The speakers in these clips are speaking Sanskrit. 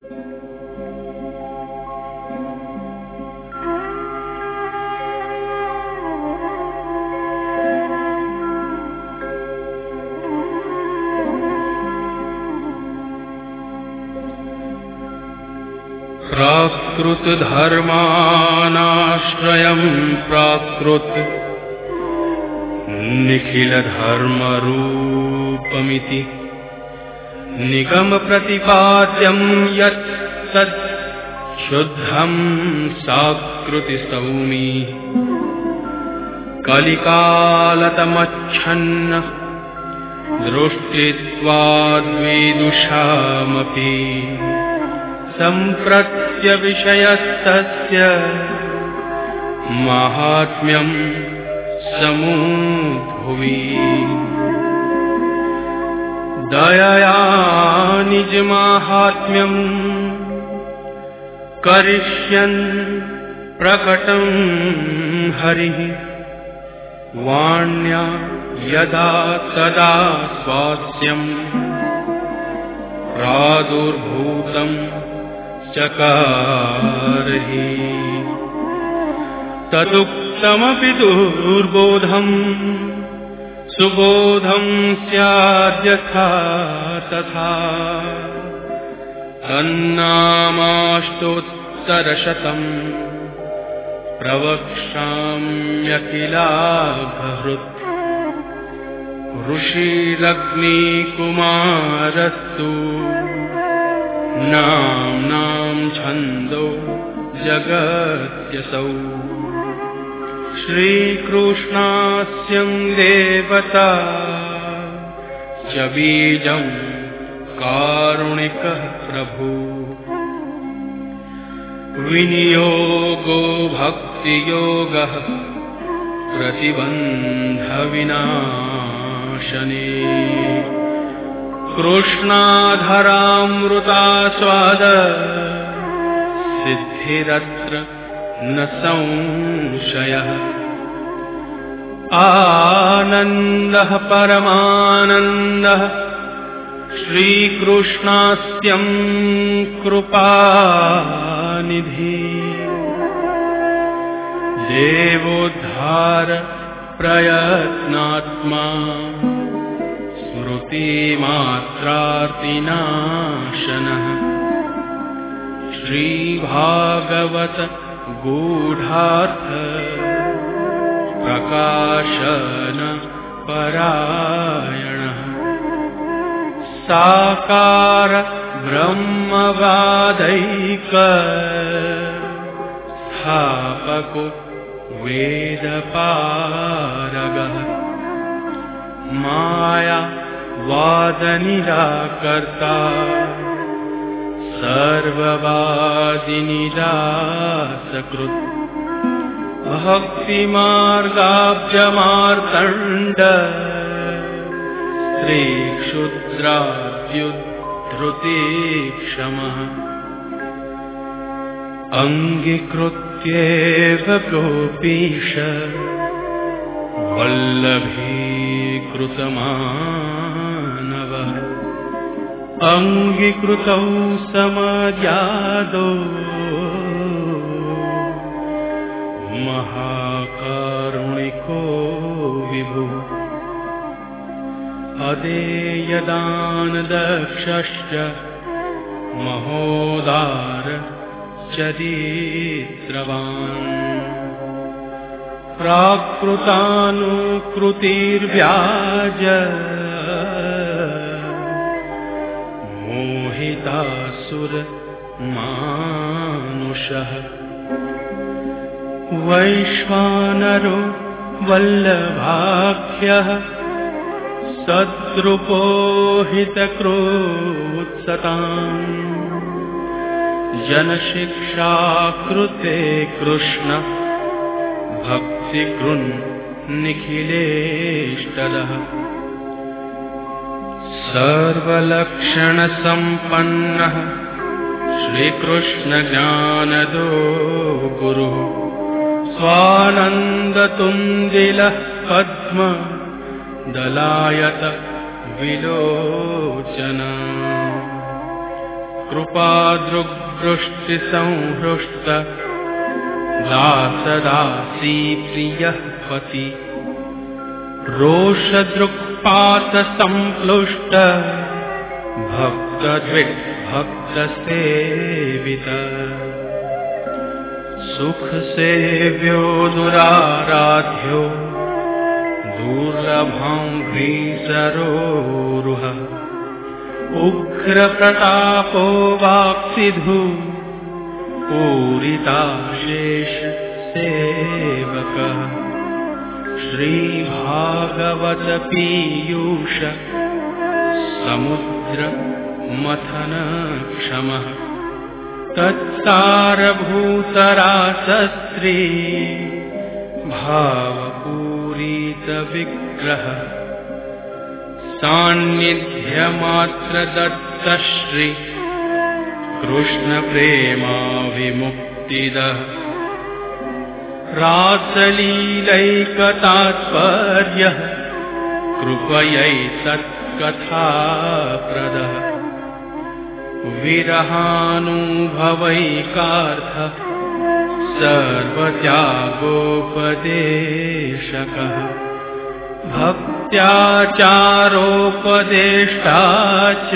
प्राकृत धर्मानाश्रयं प्राकृत निखिल धर्म रूपमिति निगम प्रतिपाद्यं यत् तत् शुद्धं साकृति सौमी कलिकालतमच्छन्न दृष्टित्वाद्विदुषामपि सम्प्रत्यविषयस्तस्य माहात्म्यं समूभुवि दयया निजमाहात्म्यं करिष्यन् प्रकटं हरिः वाण्या यदा तदा स्वास्यं प्रादुर्भूतं चकारहि तदुक्तमपि दुर्बोधं सुबोधं स्याद्यथा तथा तन्नामाष्टोत्तरशतं प्रवक्ष्याम्यखिलाघहृत् ऋषिरग्निकुमारस्तु नाम्नां छन्दो जगत्यसौ श्रीकृष्णास्यं देवता च बीजं कारुणिकः प्रभु विनियोगो भक्तियोगः प्रतिबन्धविनाशने कृष्णाधरामृतास्वाद सिद्धिरत्र न संशयः आनन्दः परमानन्दः श्रीकृष्णास्यं कृपानिधि देवोद्धार प्रयत्नात्मा स्मृतिमात्रार्तिनाशनः श्रीभागवत गूढार्थ प्रकाशन परायणः साकार ब्रह्मवादैक स्थापको वेदपारगः माया वादनिराकर्ता सर्ववादिनिरासकृत् भक्तिमार्गाब्जमार्तण्ड स्त्रीक्षुद्राद्युद्धृतिक्षमः अङ्गीकृत्येव गोपीश वल्लभीकृतमानवः अङ्गीकृतौ समजादो महाकारुणिको विभुः अदेयदानदक्षश्च महोदार चरित्रवान् प्राकृतानुकृतिर्व्याज मोहितासुर मानुषः वैश्वानरो वल्लभाख्यः सद्रूपो हितकृत्सताम् जनशिक्षाकृते कृष्ण भक्तिकृन् निखिलेष्टदः सर्वलक्षणसम्पन्नः श्रीकृष्णज्ञानदो गुरुः स्वानन्दतुन्दिलः पद्म दलायत विलोचन कृपादृग्वृष्टिसंहृष्ट दासदासी प्रियः पति रोषदृक्पातसंप्लुष्ट भक्तद्विग्भक्तसेवित सुखसेव्यो दुराराध्यो दुर्लभाङ्घ्रिसरोरुह उग्रप्रतापो वाक्सिधु पूरिताशेषसेवकः श्रीभागवत पीयूष समुद्रमथनक्षमः तत्सारभूतरासस्त्री भावपूरितविग्रह सान्निध्यमात्रदत्तश्री कृष्णप्रेमाविमुक्तिदः रासलीलैकतात्पर्यः कृपयैतत्कथाप्रदः विरहानुभवैकार्थः सर्वत्यागोपदेशकः भक्त्याचारोपदेष्टा च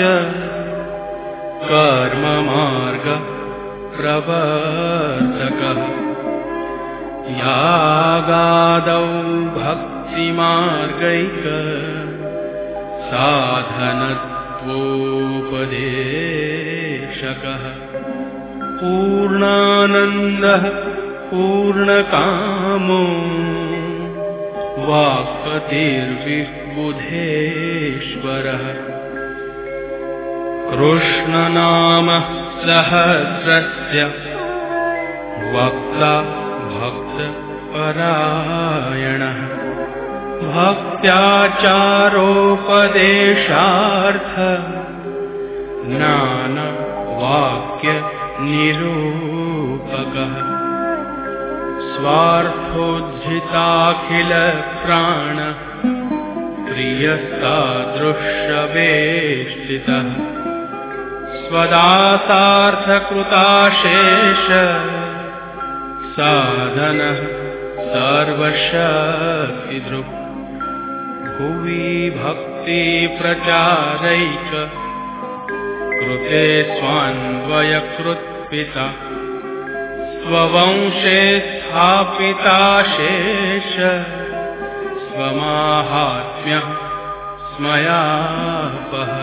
कर्ममार्गप्रवर्तकः यागादौ भक्तिमार्गैक साधनत्वोपदेशकः पूर्णानन्दः पूर्णकामो वाक्पतिर्विबुधेश्वरः कृष्णनाम सहस्रस्य वक्ता भक्तपरायणः भक्त्याचारोपदेशार्थ नानावाक्यनिरूपकः स्वार्थोज्झिताखिलप्राण प्रियस्तादृशवेष्टितः स्वदासार्थकृताशेष साधनः सर्वशक्तिदृक् भुवि भक्तिप्रचारैक कृते स्वान्वयकृत्पिता स्ववंशे स्थापिताशेष स्वमाहात्म्यः स्मयापः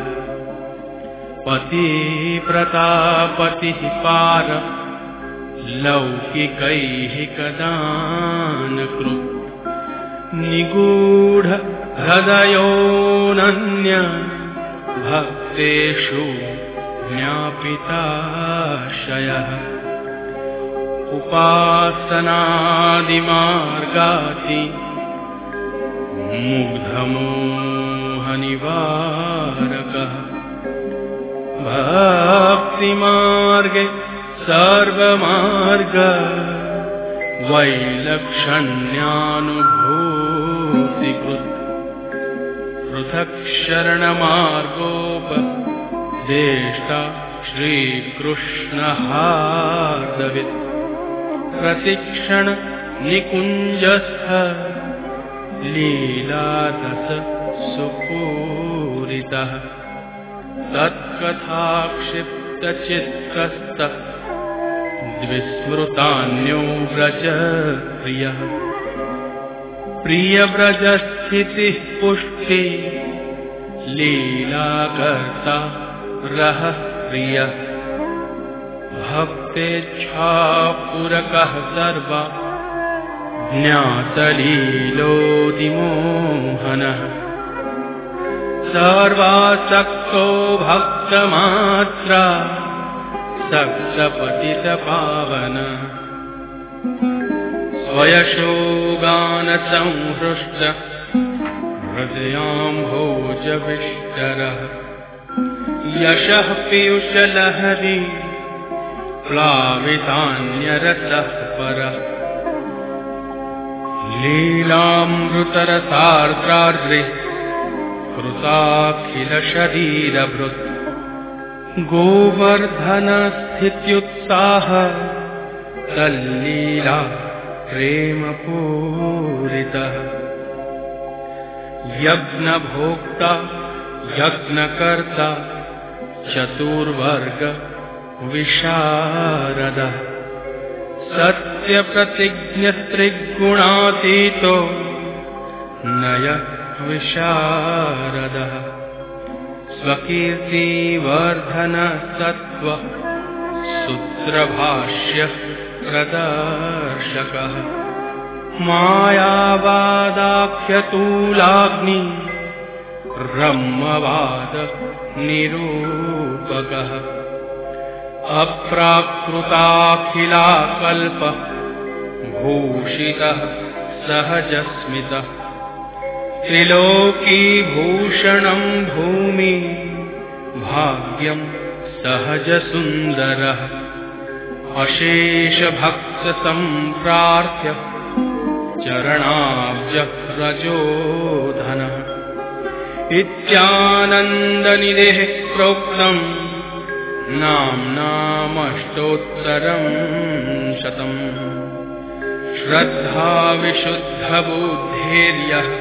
पतिप्रतापतिः पार लौकिकैः कदानकृत् निगूढ हृदयोऽनन्य भक्तेषु ज्ञापिताशयः उपासनादिमार्गाति मुग्धमोहनिवारकः भक्तिमार्गे सर्वमार्ग वैलक्षण्यानुभूतिकृत् पृथक् शरणमार्गोपदेष्टा श्रीकृष्णहार्दवित् प्रतिक्षण निकुञ्जस्थ लीलादस सुपूरितः तत्कथाक्षिप्तचित्तस्तः द्विस्मृतान्यो व्रज प्रियः प्रियव्रजस्थितिः पुष्टि लीलाकर्ता रः प्रियः भक्तेच्छापूरकः सर्वा ज्ञातलीलोदिमोहनः सर्वासक्तो भक्तमात्रा सक्तपतितपावन स्वयशोगानसंहृष्ट हृदयाम्भोजविष्टरः यशः पीयूषलहरी प्लावितान्यरसः परः लीलामृतरसार्द्रार्द्रे कृताखिलशरीरभृत् गोवर्धनस्थित्युत्साह तल्लीला प्रेमपूरितः यज्ञभोक्ता यज्ञकर्ता चतुर्वर्ग विशारदः सत्यप्रतिज्ञस्त्रिगुणातीतो नय विशारदः स्वकीर्तिवर्धन सत्व सूत्रभाष्य प्रदर्शकः मायावादाख्यतूलाग्नि ब्रह्मवाद निरूपकः अप्राकृताखिलाकल्प भूषितः सहजस्मितः त्रिलोकीभूषणं भूमि भाग्यं सहजसुन्दरः अशेषभक्तसम्प्रार्थ्य चरणाब्ज रजोधनः इत्यानन्दनिधेः प्रोक्तम् नाम्नामष्टोत्तरं शतम् श्रद्धाविशुद्धबुद्धिर्यः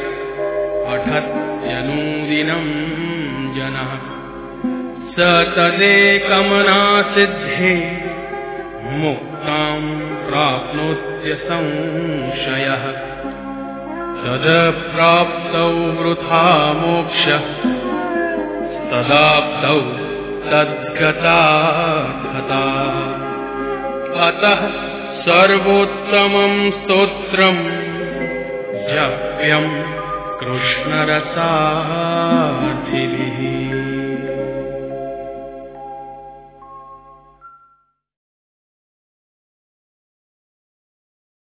पठत्यनुदिनं जनः स तदेकमनासिद्धे मुक्तां प्राप्नोत्य संशयः तदप्राप्तौ वृथा मोक्षः तदाप्तौ तद्गता कथा अतः सर्वोत्तमं स्तोत्रम् जप्यं कृष्णरसार्थिभिः।